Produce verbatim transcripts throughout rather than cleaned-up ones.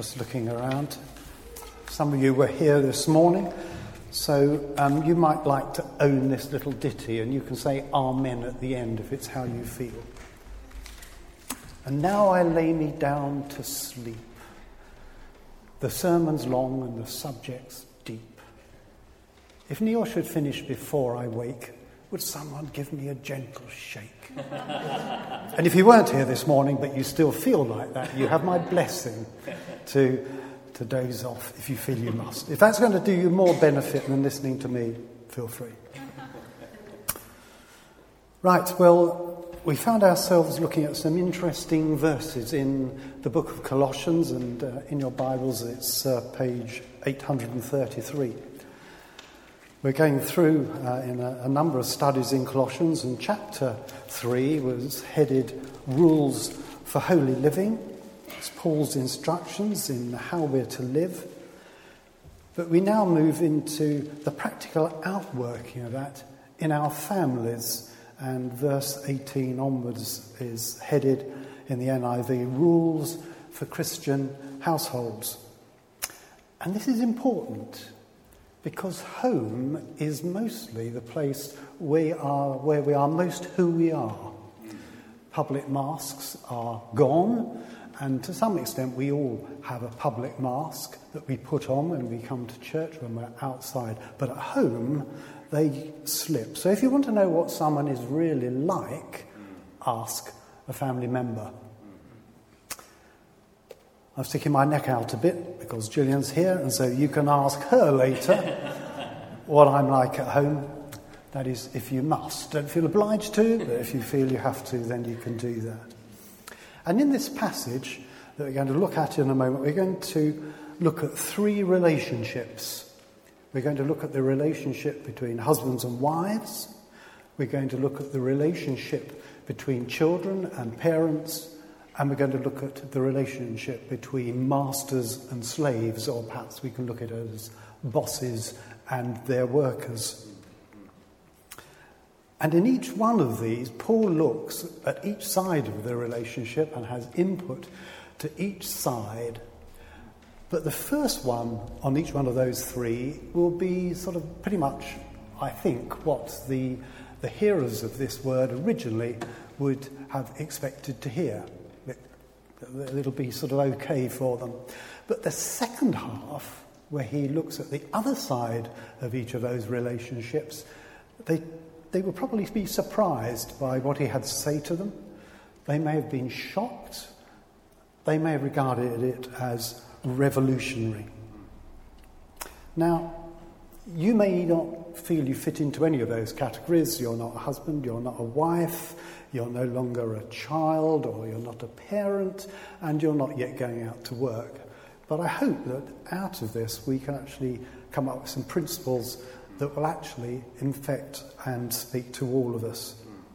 Just looking around. Some of you were here this morning, so um, you might like to own this little ditty, and you can say Amen at the end if it's how you feel. And now I lay me down to sleep. The sermon's long and the subject's deep. If Neil should finish before I wake, would someone give me a gentle shake? And if you weren't here this morning, but you still feel like that, you have my blessing to, to doze off if you feel you must. If that's going to do you more benefit than listening to me, feel free. Right, well, we found ourselves looking at some interesting verses in the book of Colossians, and uh, in your Bibles it's uh, page eight hundred thirty-three. We're going through uh, in a, a number of studies in Colossians, and chapter three was headed Rules for Holy Living. It's Paul's instructions in how we're to live. But we now move into the practical outworking of that in our families, and verse eighteen onwards is headed in the N I V, Rules for Christian Households. And this is important, because home is mostly the place we are, where we are most who we are. Public masks are gone, and to some extent we all have a public mask that we put on when we come to church, when we're outside. But at home, they slip. So if you want to know what someone is really like, ask a family member. I'm sticking my neck out a bit because Gillian's here, and so you can ask her later what I'm like at home. That is, if you must. Don't feel obliged to, but if you feel you have to, then you can do that. And in this passage that we're going to look at in a moment, we're going to look at three relationships. We're going to look at the relationship between husbands and wives. We're going to look at the relationship between children and parents. And we're going to look at the relationship between masters and slaves, or perhaps we can look at it as bosses and their workers. And in each one of these, Paul looks at each side of the relationship and has input to each side. But the first one on each one of those three will be sort of pretty much, I think, what the, the hearers of this word originally would have expected to hear. It'll be sort of okay for them. But the second half, where he looks at the other side of each of those relationships, they they will probably be surprised by what he had to say to them. They may have been shocked. They may have regarded it as revolutionary. Now, you may not feel you fit into any of those categories. You're not a husband, you're not a wife, you're no longer a child, or you're not a parent, and you're not yet going out to work. But I hope that out of this we can actually come up with some principles that will actually infect and speak to all of us.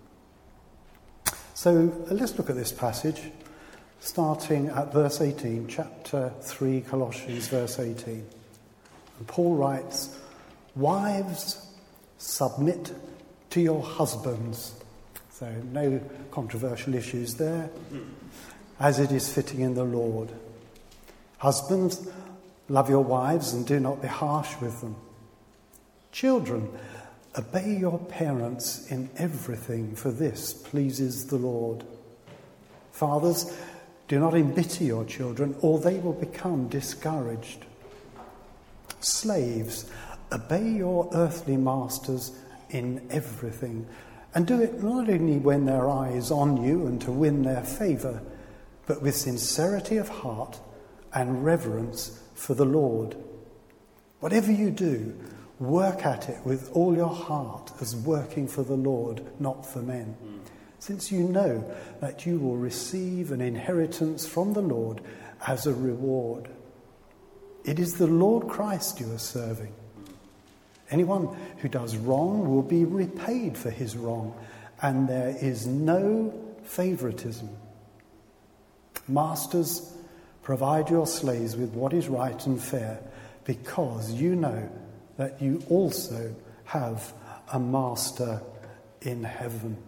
So let's look at this passage, starting at verse eighteen, chapter three, Colossians, verse eighteen. And Paul writes, "Wives, submit to your husbands." So no controversial issues there. "As it is fitting in the Lord. Husbands, love your wives and do not be harsh with them. Children, obey your parents in everything, for this pleases the Lord. Fathers, do not embitter your children, or they will become discouraged. Slaves, obey your earthly masters in everything, and do it not only when their eye is on you and to win their favour, but with sincerity of heart and reverence for the Lord. Whatever you do, work at it with all your heart as working for the Lord, not for men, mm. since you know that you will receive an inheritance from the Lord as a reward. It is the Lord Christ you are serving. Anyone who does wrong will be repaid for his wrong, and there is no favoritism. Masters, provide your slaves with what is right and fair, because you know that you also have a master in heaven."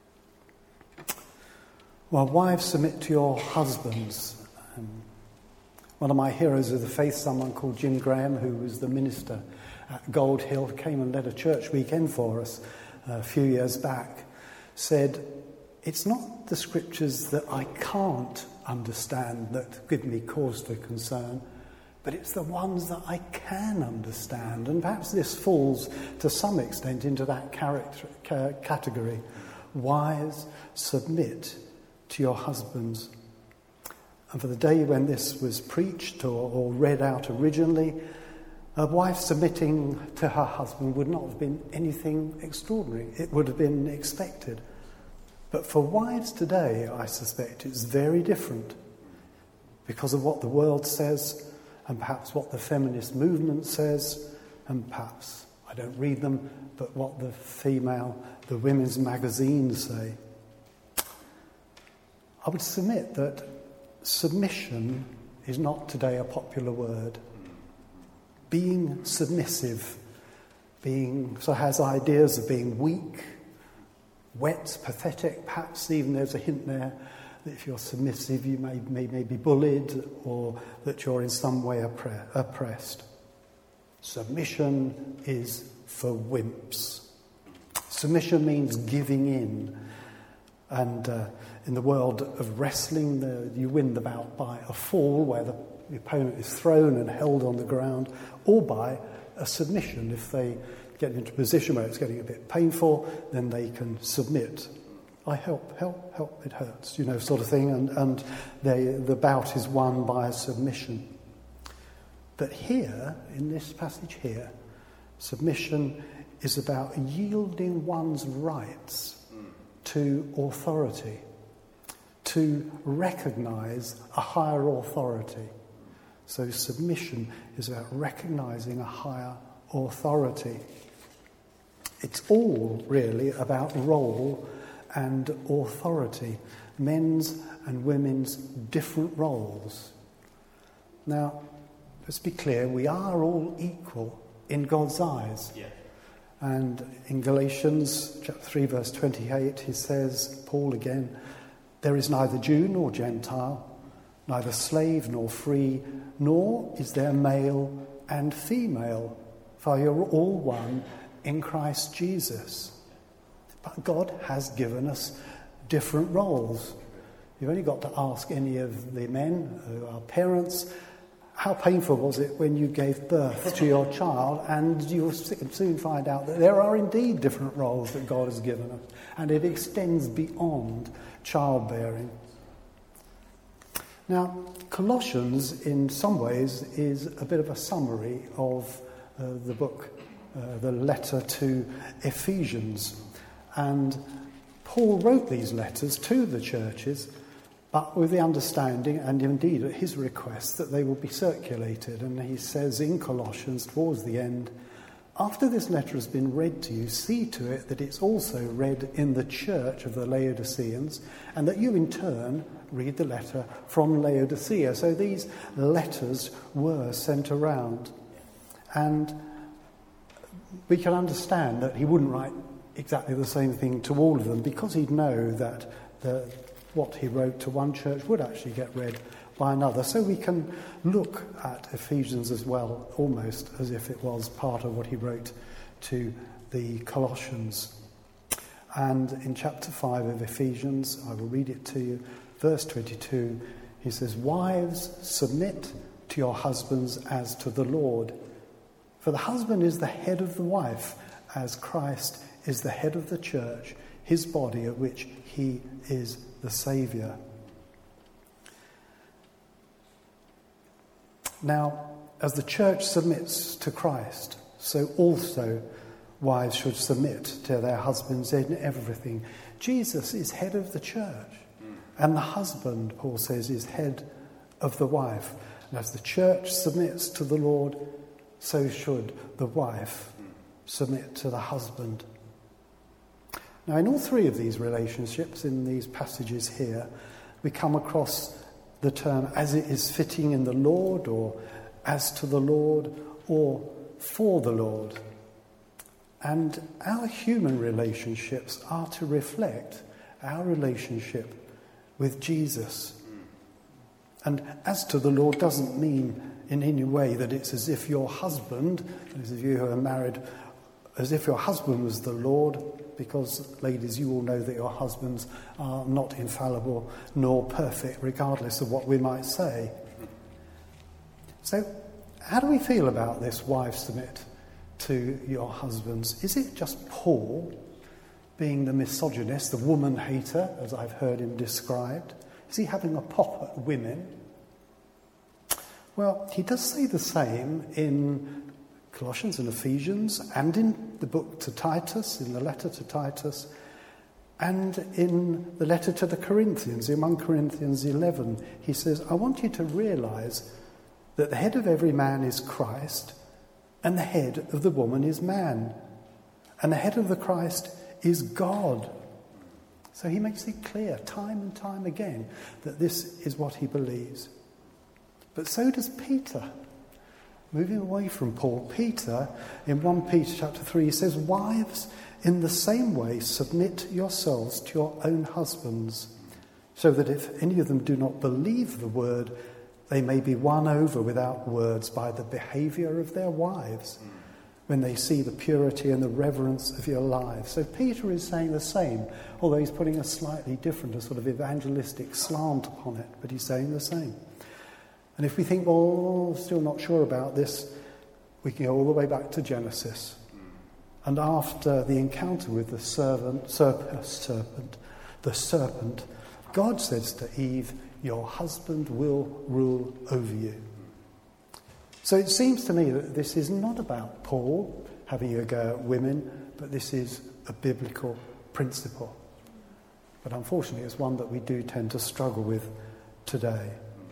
Well, wives, submit to your husbands. Um, One of my heroes of the faith, someone called Jim Graham, who was the minister at Gold Hill, came and led a church weekend for us a few years back, said, it's not the scriptures that I can't understand that give me cause for concern, but it's the ones that I can understand. And perhaps this falls to some extent into that character, ca- category. Wives, submit to your husbands. And for the day when this was preached or, or read out originally, a wife submitting to her husband would not have been anything extraordinary. It would have been expected. But for wives today, I suspect it's very different because of what the world says and perhaps what the feminist movement says and perhaps, I don't read them, but what the female, the women's magazines say. I would submit that submission is not today a popular word. Being submissive, being so has ideas of being weak, wet, pathetic. Perhaps even there's a hint there that if you're submissive, you may, may, may be bullied or that you're in some way oppre- oppressed. Submission is for wimps. Submission means giving in. And uh, in the world of wrestling, the, you win the bout by a fall where the, the opponent is thrown and held on the ground, or by a submission. If they get into a position where it's getting a bit painful, then they can submit. I help, help, help, it hurts, you know, sort of thing. And, and they, the bout is won by a submission. But here, in this passage here, submission is about yielding one's rights to authority, to recognise a higher authority. So submission is about recognising a higher authority. It's all really about role and authority, men's and women's different roles. Now, let's be clear, we are all equal in God's eyes. Yeah. And in Galatians chapter three, verse twenty-eight, he says, Paul again, there is neither Jew nor Gentile, neither slave nor free, nor is there male and female, for you're all one in Christ Jesus. But God has given us different roles. You've only got to ask any of the men who are parents, how painful was it when you gave birth to your child? And you'll soon find out that there are indeed different roles that God has given us, and it extends beyond childbearing. Now, Colossians, in some ways, is a bit of a summary of uh, the book, uh, the letter to Ephesians. And Paul wrote these letters to the churches, but with the understanding, and indeed at his request, that they will be circulated. And he says in Colossians, towards the end, after this letter has been read to you, see to it that it's also read in the church of the Laodiceans, and that you in turn read the letter from Laodicea. So these letters were sent around. And we can understand that he wouldn't write exactly the same thing to all of them, because he'd know that the what he wrote to one church would actually get read by another. So we can look at Ephesians as well, almost as if it was part of what he wrote to the Colossians. And in chapter five of Ephesians, I will read it to you, verse twenty-two, he says, Wives, submit to your husbands as to the Lord. For the husband is the head of the wife, as Christ is the head of the church, his body, of which he is the Saviour. Now, as the church submits to Christ, so also wives should submit to their husbands in everything. Jesus is head of the church, and the husband, Paul says, is head of the wife. And as the church submits to the Lord, so should the wife submit to the husband. Now, in all three of these relationships, in these passages here, we come across the term as it is fitting in the Lord, or as to the Lord, or for the Lord. And our human relationships are to reflect our relationship with Jesus. And as to the Lord doesn't mean in any way that it's as if your husband, those of you who are married, as if your husband was the Lord, because, ladies, you all know that your husbands are not infallible nor perfect, regardless of what we might say. So, how do we feel about this, wives, submit to your husbands? Is it just Paul being the misogynist, the woman hater, as I've heard him described? Is he having a pop at women? Well, he does say the same in Colossians and Ephesians, and in the book to Titus, in the letter to Titus, and in the letter to the Corinthians. In First Corinthians eleven, he says, I want you to realise that the head of every man is Christ, and the head of the woman is man, and the head of the Christ is God. So he makes it clear time and time again that this is what he believes. But so does Peter. Moving away from Paul, Peter, in First Peter chapter three, he says, wives, in the same way, submit yourselves to your own husbands, so that if any of them do not believe the word, they may be won over without words by the behaviour of their wives, when they see the purity and the reverence of your lives. So Peter is saying the same, although he's putting a slightly different, a sort of evangelistic slant upon it, but he's saying the same. And if we think, well, still not sure about this, we can go all the way back to Genesis. And after the encounter with the servant, serp- serpent, the serpent, God says to Eve, your husband will rule over you. So it seems to me that this is not about Paul having a go at women, but this is a biblical principle. But unfortunately, it's one that we do tend to struggle with today.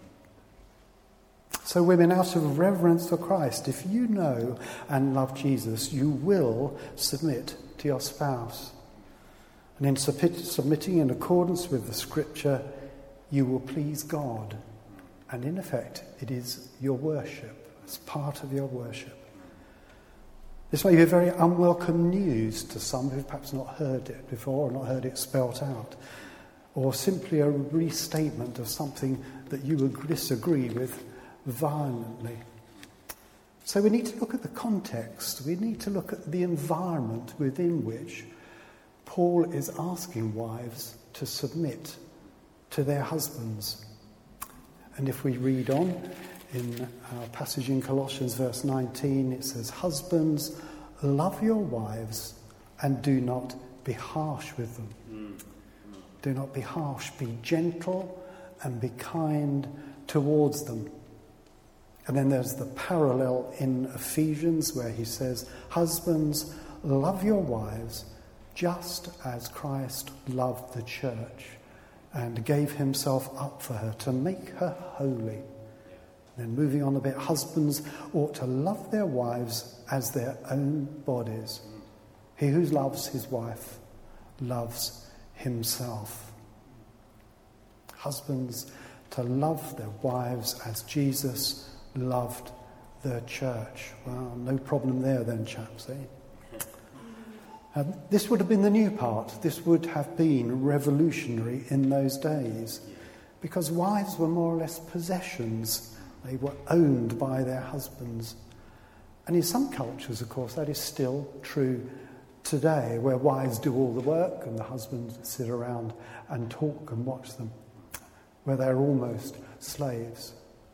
So women, out of reverence for Christ, if you know and love Jesus, you will submit to your spouse. And in submit, submitting in accordance with the Scripture, you will please God. And in effect, it is your worship. It's part of your worship. This may be very unwelcome news to some who've perhaps not heard it before or not heard it spelt out, or simply a restatement of something that you would disagree with violently. So we need to look at the context. We need to look at the environment within which Paul is asking wives to submit to their husbands. And if we read on in our passage in Colossians verse nineteen, it says, husbands, love your wives and do not be harsh with them. Mm. Do not be harsh. Be gentle and be kind towards them. And then there's the parallel in Ephesians where he says, husbands, love your wives just as Christ loved the church and gave himself up for her to make her holy. Then moving on a bit, husbands ought to love their wives as their own bodies. He who loves his wife loves himself. Husbands to love their wives as Jesus loved the church. Well, no problem there then, chaps, eh? Um, this would have been the new part. This would have been revolutionary in those days, because wives were more or less possessions. They were owned by their husbands. And in some cultures, of course, that is still true today, where wives do all the work and the husbands sit around and talk and watch them, where they're almost slaves.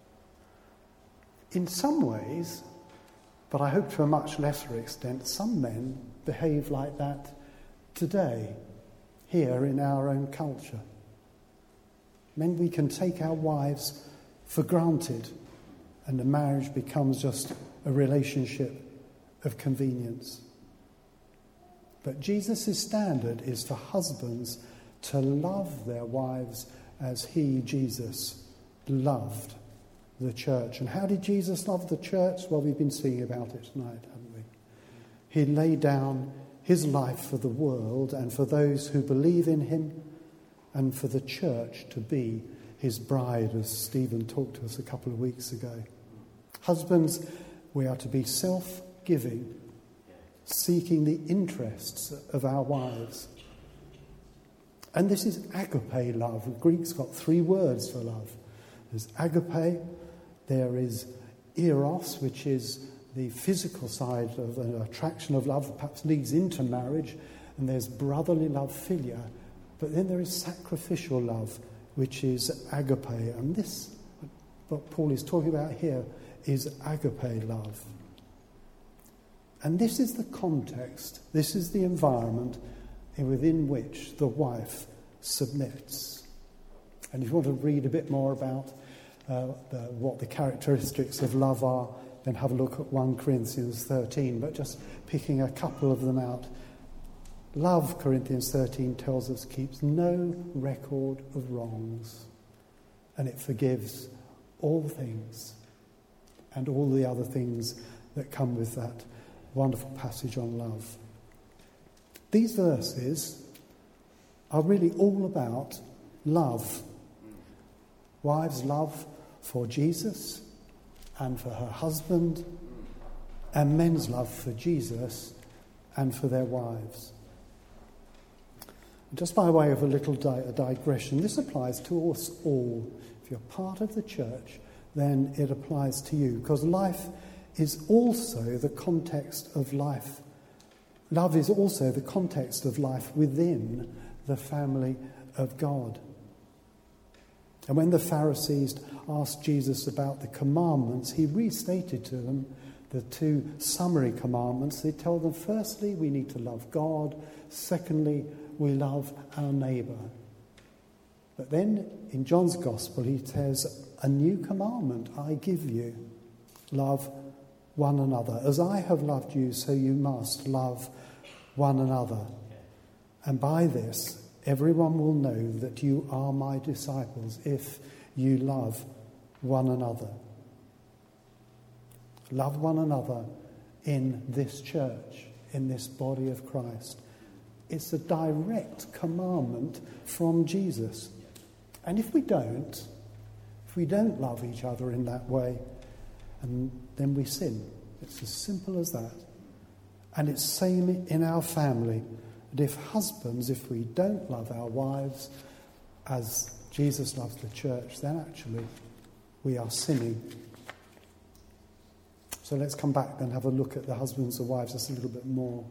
In some ways, but I hope to a much lesser extent, some men behave like that today, here in our own culture. Men, we can take our wives for granted, and the marriage becomes just a relationship of convenience. But Jesus' standard is for husbands to love their wives as he, Jesus, loved the church. And how did Jesus love the church? Well, we've been singing about it tonight, haven't we? He laid down his life for the world and for those who believe in him, and for the church to be his bride, as Stephen talked to us a couple of weeks ago. Husbands, we are to be self-giving, seeking the interests of our wives. And this is agape love. The Greek's got three words for love. There's agape, there is eros, which is the physical side of an attraction of love that perhaps leads into marriage, and there's brotherly love, philia, but then there is sacrificial love, which is agape, and this, what Paul is talking about here, is agape love. And this is the context, this is the environment within which the wife submits. And if you want to read a bit more about uh, the, what the characteristics of love are, then have a look at First Corinthians thirteen, but just picking a couple of them out. Love, Corinthians thirteen tells us, keeps no record of wrongs, and it forgives all things and all the other things that come with that wonderful passage on love. These verses are really all about love. Wives' love for Jesus and for her husband, and men's love for Jesus and for their wives. Just by way of a little di- a digression, this applies to us all. If you're part of the church, then it applies to you, because life is also the context of life. Love is also the context of life within the family of God. And when the Pharisees asked Jesus about the commandments, he restated to them the two summary commandments. They tell them, firstly, we need to love God. Secondly, we love our neighbour. But then in John's Gospel, he says, a new commandment I give you. Love one another. As I have loved you, so you must love one another. And by this, everyone will know that you are my disciples if you love one another. Love one another in this church, in this body of Christ. It's a direct commandment from Jesus. And if we don't, if we don't love each other in that way, and then we sin. It's as simple as that. And it's same in our family. And if husbands, if we don't love our wives as Jesus loves the church, then actually we are sinning. So let's come back and have a look at the husbands and wives just a little bit more.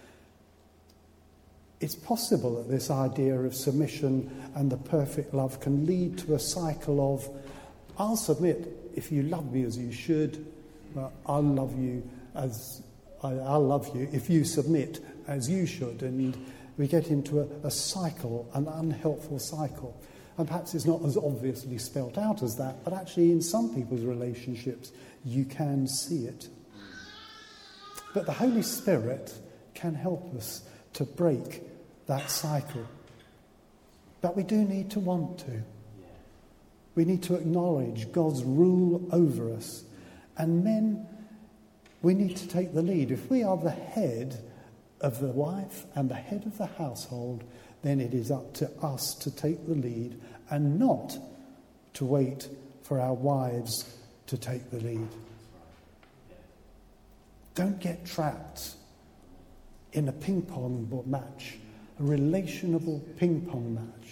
It's possible that this idea of submission and the perfect love can lead to a cycle of, I'll submit if you love me as you should, well, I'll love you as I, I'll love you if you submit as you should. And we get into a, a cycle, an unhelpful cycle. And perhaps it's not as obviously spelt out as that, but actually in some people's relationships you can see it. But the Holy Spirit can help us to break that cycle. But we do need to want to. We need to acknowledge God's rule over us. And men, we need to take the lead. If we are the head of the wife and the head of the household, then it is up to us to take the lead and not to wait for our wives to take the lead. Don't get trapped in a ping pong match, a relationable ping pong match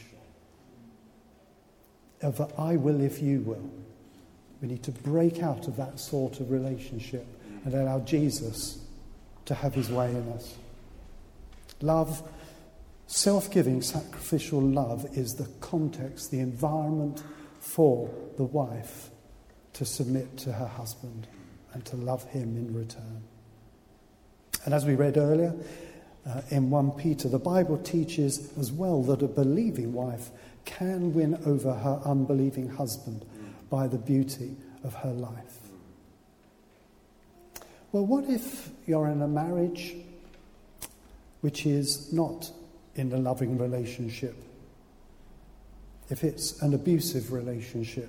of a I will if you will. We need to break out of that sort of relationship and allow Jesus to have his way in us. Love, self-giving, sacrificial love is the context, the environment for the wife to submit to her husband and to love him in return. And as we read earlier uh, in First Peter, the Bible teaches as well that a believing wife can win over her unbelieving husband by the beauty of her life. Well, what if you're in a marriage which is not in a loving relationship? If it's an abusive relationship?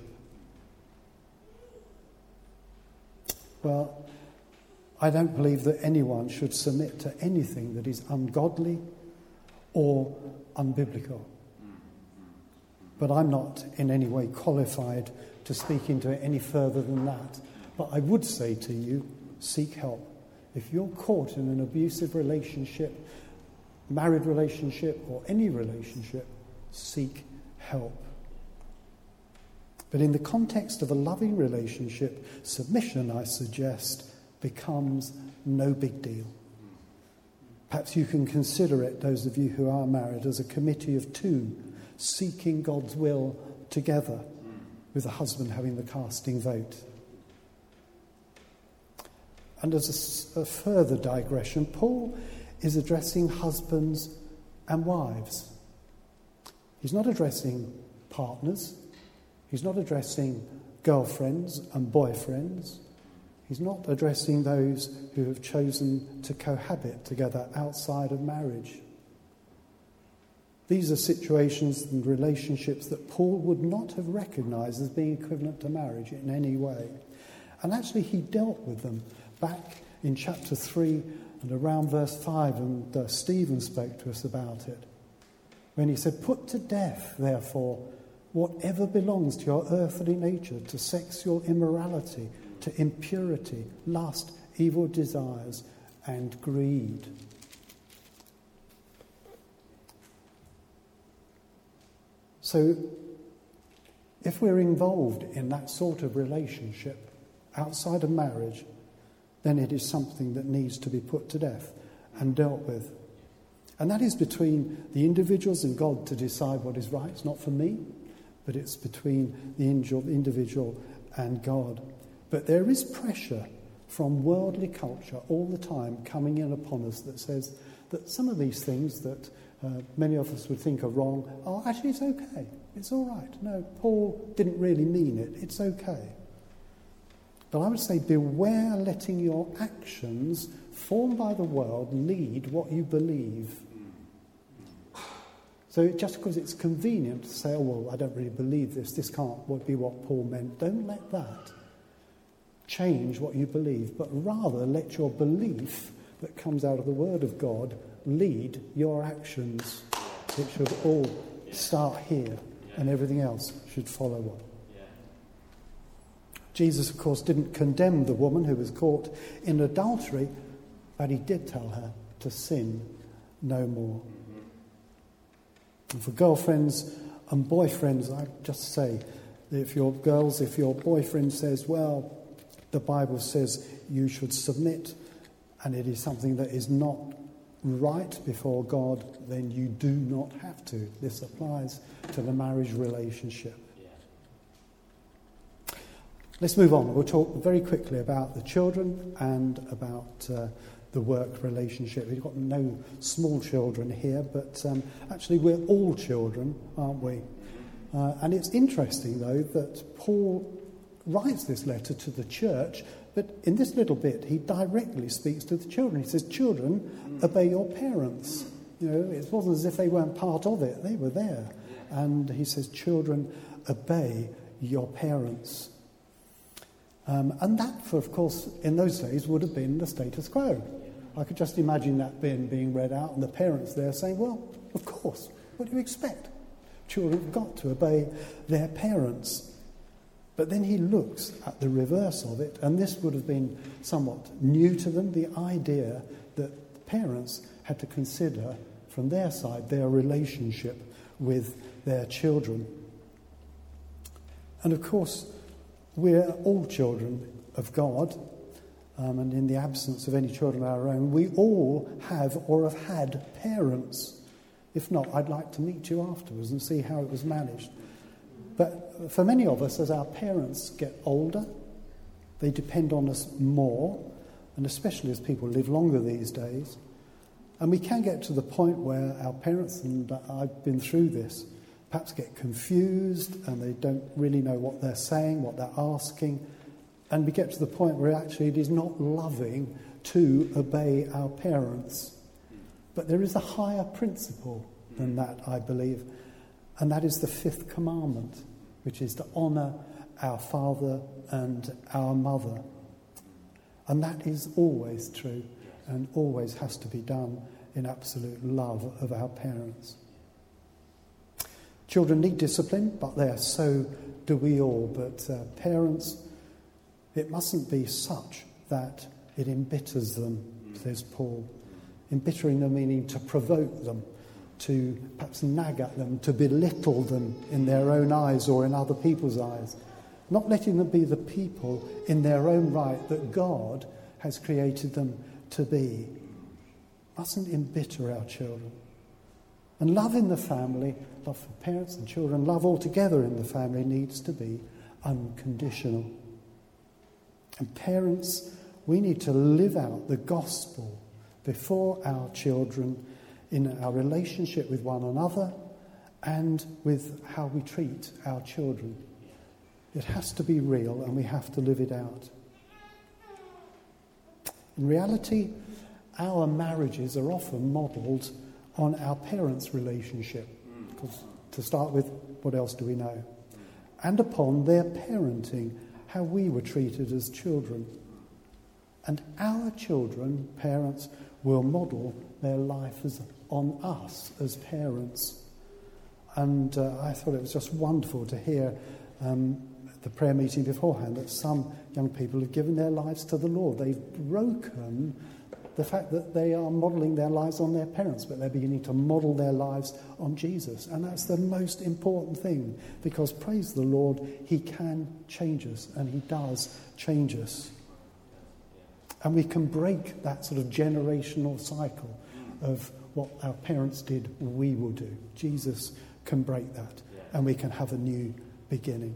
Well, I don't believe that anyone should submit to anything that is ungodly or unbiblical. But I'm not in any way qualified to speak into it any further than that. But I would say to you, seek help. If you're caught in an abusive relationship, married relationship, or any relationship, seek help. But in the context of a loving relationship, submission, I suggest, becomes no big deal. Perhaps you can consider it, those of you who are married, as a committee of two seeking God's will together, with the husband having the casting vote. And as a, a further digression, Paul is addressing husbands and wives. He's not addressing partners. He's not addressing girlfriends and boyfriends. He's not addressing those who have chosen to cohabit together outside of marriage. These are situations and relationships that Paul would not have recognised as being equivalent to marriage in any way. And actually he dealt with them back in chapter three and around verse five, and uh, Stephen spoke to us about it, when he said, "Put to death, therefore, whatever belongs to your earthly nature, to sexual immorality, to impurity, lust, evil desires, and greed." So, if we're involved in that sort of relationship outside of marriage, then it is something that needs to be put to death and dealt with. And that is between the individuals and God to decide what is right. It's not for me, but it's between the individual and God. But there is pressure from worldly culture all the time coming in upon us that says that some of these things that uh, many of us would think are wrong, oh, actually it's okay, it's all right. No, Paul didn't really mean it, it's okay. But I would say beware letting your actions formed by the world lead what you believe. So just because it's convenient to say, oh, well, I don't really believe this, this can't be what Paul meant, don't let that change what you believe, but rather let your belief that comes out of the Word of God lead your actions. It should all start here, and everything else should follow on. Jesus, of course, didn't condemn the woman who was caught in adultery, but he did tell her to sin no more. And for girlfriends and boyfriends, I just say that if your girls, if your boyfriend says, well, the Bible says you should submit, and it is something that is not right before God, then you do not have to. This applies to the marriage relationship. Yeah. Let's move on. We'll talk very quickly about the children and about uh, the work relationship. We've got no small children here, but um, actually we're all children, aren't we? Uh, and it's interesting, though, that Paul writes this letter to the church, but in this little bit he directly speaks to the children. He says, children, obey your parents. You know, it wasn't as if they weren't part of it, they were there. And he says, children, obey your parents. Um, and that, for, of course, in those days would have been the status quo. I could just imagine that being, being read out and the parents there saying, well, of course, what do you expect? Children have got to obey their parents. But then he looks at the reverse of it, and this would have been somewhat new to them, the idea that parents had to consider from their side their relationship with their children. And of course, we're all children of God, um, and in the absence of any children of our own, we all have or have had parents. If not, I'd like to meet you afterwards and see how it was managed. But for many of us, as our parents get older, they depend on us more, and especially as people live longer these days. And we can get to the point where our parents, and I've been through this, perhaps get confused and they don't really know what they're saying, what they're asking. And we get to the point where actually it is not loving to obey our parents. But there is a higher principle than that, I believe. And that is the fifth commandment, which is to honour our father and our mother. And that is always true and always has to be done in absolute love of our parents. Children need discipline, but there, so do we all. But uh, parents, it mustn't be such that it embitters them, says Paul. Embittering them meaning to provoke them. to perhaps nag at them, to belittle them in their own eyes or in other people's eyes. Not letting them be the people in their own right that God has created them to be. Mustn't embitter our children. And love in the family, love for parents and children, love altogether in the family needs to be unconditional. And parents, we need to live out the gospel before our children in our relationship with one another and with how we treat our children. It has to be real and we have to live it out. In reality, our marriages are often modelled on our parents' relationship. Because to start with, what else do we know? And upon their parenting, how we were treated as children. And our children, parents, will model their life as, on us as parents. And uh, I thought it was just wonderful to hear um, at the prayer meeting beforehand that some young people have given their lives to the Lord. They've broken the fact that they are modelling their lives on their parents, but they're beginning to model their lives on Jesus. And that's the most important thing, because praise the Lord, he can change us, and he does change us. And we can break that sort of generational cycle of what our parents did, we will do. Jesus can break that, and we can have a new beginning.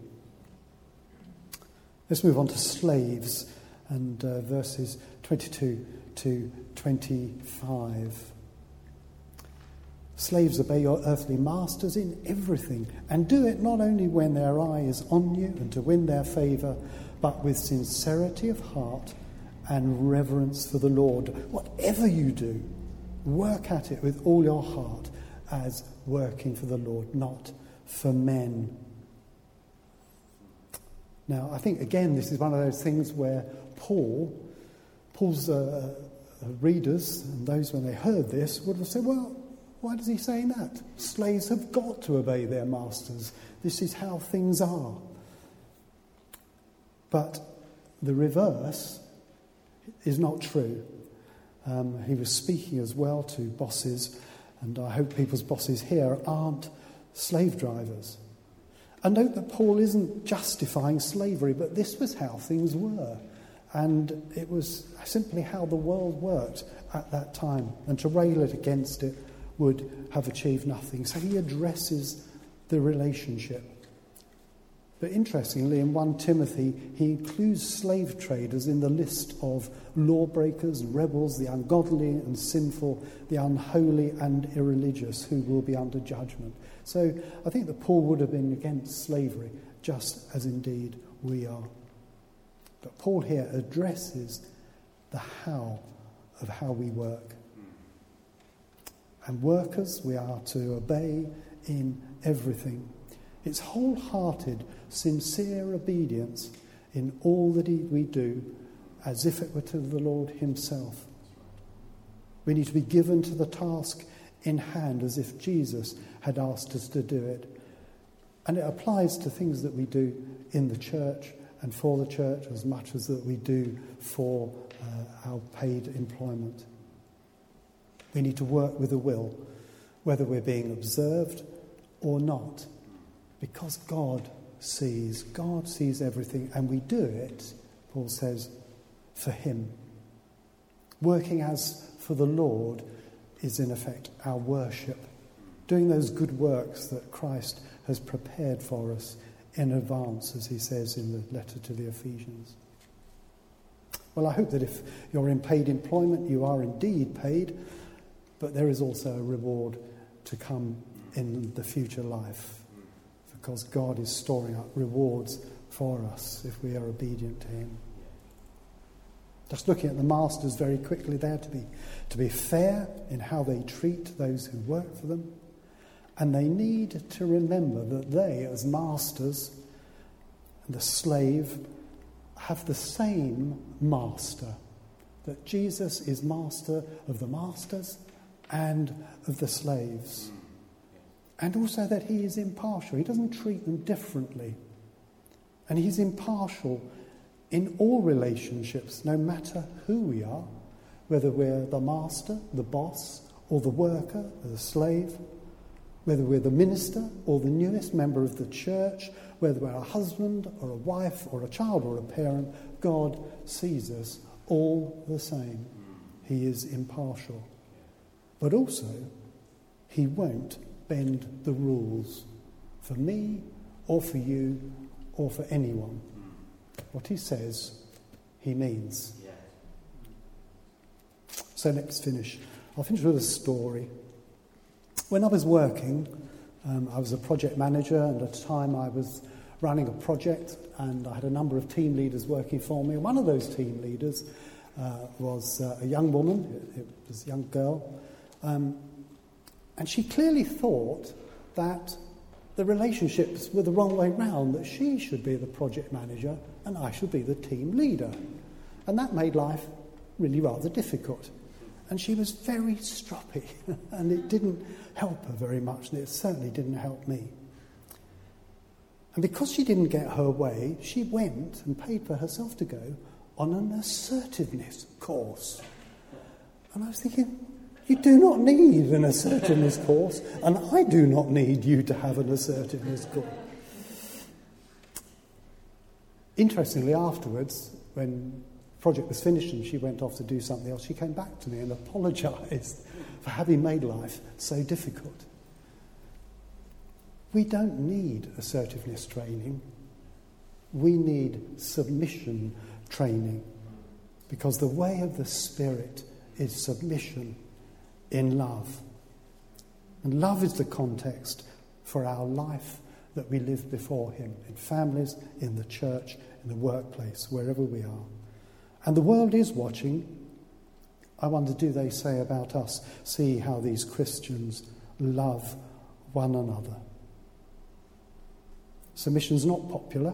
Let's move on to slaves and uh, verses twenty-two to twenty-five. Slaves, obey your earthly masters in everything, and do it not only when their eye is on you and to win their favour, but with sincerity of heart and reverence for the Lord. Whatever you do, work at it with all your heart as working for the Lord, not for men. Now, I think, again, this is one of those things where Paul, Paul's uh, uh, readers, and those when they heard this, would have said, well, why does he say that? Slaves have got to obey their masters. This is how things are. But the reverse is not true. Um, he was speaking as well to bosses, and I hope people's bosses here aren't slave drivers. And note that Paul isn't justifying slavery, but this was how things were. And it was simply how the world worked at that time. And to rail it against it would have achieved nothing. So he addresses the relationship. But interestingly, in First Timothy, he includes slave traders in the list of lawbreakers, rebels, the ungodly and sinful, the unholy and irreligious, who will be under judgment. So I think that Paul would have been against slavery, just as indeed we are. But Paul here addresses the how of how we work. And workers, we are to obey in everything. It's wholehearted, sincere obedience in all that we do, as if it were to the Lord himself. We need to be given to the task in hand as if Jesus had asked us to do it. And it applies to things that we do in the church and for the church as much as that we do for uh, our paid employment. We need to work with a will, whether we're being observed or not, because God sees. God sees everything, and we do it, Paul says, for him. Working as for the Lord is in effect our worship, doing those good works that Christ has prepared for us in advance, as he says in the letter to the Ephesians. Well, I hope that if you're in paid employment, you are indeed paid, but there is also a reward to come in the future life, because God is storing up rewards for us if we are obedient to him. Just looking at the masters very quickly there, to be to be fair in how they treat those who work for them. And they need to remember that they, as masters, and the slave, have the same master. That Jesus is master of the masters and of the slaves. And also that he is impartial. He doesn't treat them differently. And he's impartial in all relationships, no matter who we are, whether we're the master, the boss, or the worker or the slave, whether we're the minister or the newest member of the church, whether we're a husband or a wife or a child or a parent, God sees us all the same. He is impartial. But also, he won't bend the rules for me or for you or for anyone. What he says, he means. So let's finish. I'll finish with a story. When I was working, um, I was a project manager, and at the time I was running a project, and I had a number of team leaders working for me. One of those team leaders uh, was uh, a young woman, it, it was a young girl, um, and she clearly thought that the relationships were the wrong way round, that she should be the project manager and I should be the team leader. And that made life really rather difficult. And she was very stroppy, and it didn't help her very much, and it certainly didn't help me. And because she didn't get her way, she went and paid for herself to go on an assertiveness course. And I was thinking, you do not need an assertiveness course, and I do not need you to have an assertiveness course. Interestingly, afterwards, when the project was finished and she went off to do something else, she came back to me and apologised for having made life so difficult. We don't need assertiveness training. We need submission training, because the way of the Spirit is submission in love. And love is the context for our life that we live before him, in families, in the church, in the workplace, wherever we are. And the world is watching. I wonder, do they say about us, see how these Christians love one another? Submission's not popular,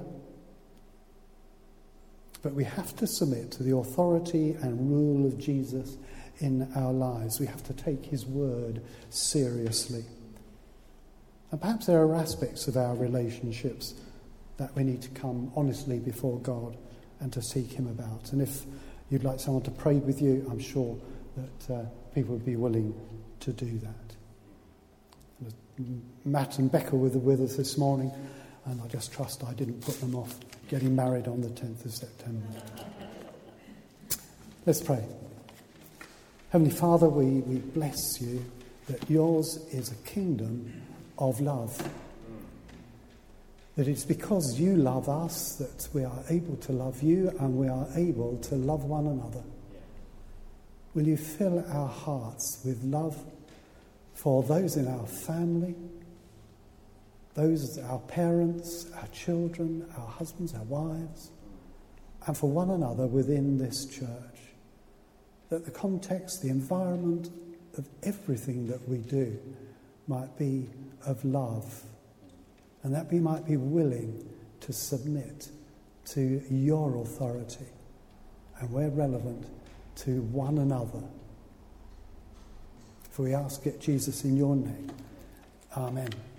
but we have to submit to the authority and rule of Jesus in our lives. We have to take his word seriously. And perhaps there are aspects of our relationships that we need to come honestly before God and to seek him about. And if you'd like someone to pray with you, I'm sure that uh, people would be willing to do that. Matt and Becca were with us this morning, and I just trust I didn't put them off getting married on the tenth of September. Let's pray. Heavenly Father, we, we bless you that yours is a kingdom of love. That it's because you love us that we are able to love you and we are able to love one another. Will you fill our hearts with love for those in our family, those our parents, our children, our husbands, our wives, and for one another within this church. That the context, the environment of everything that we do might be of love, and that we might be willing to submit to your authority, and where relevant, to one another. For we ask it, Jesus, in your name. Amen.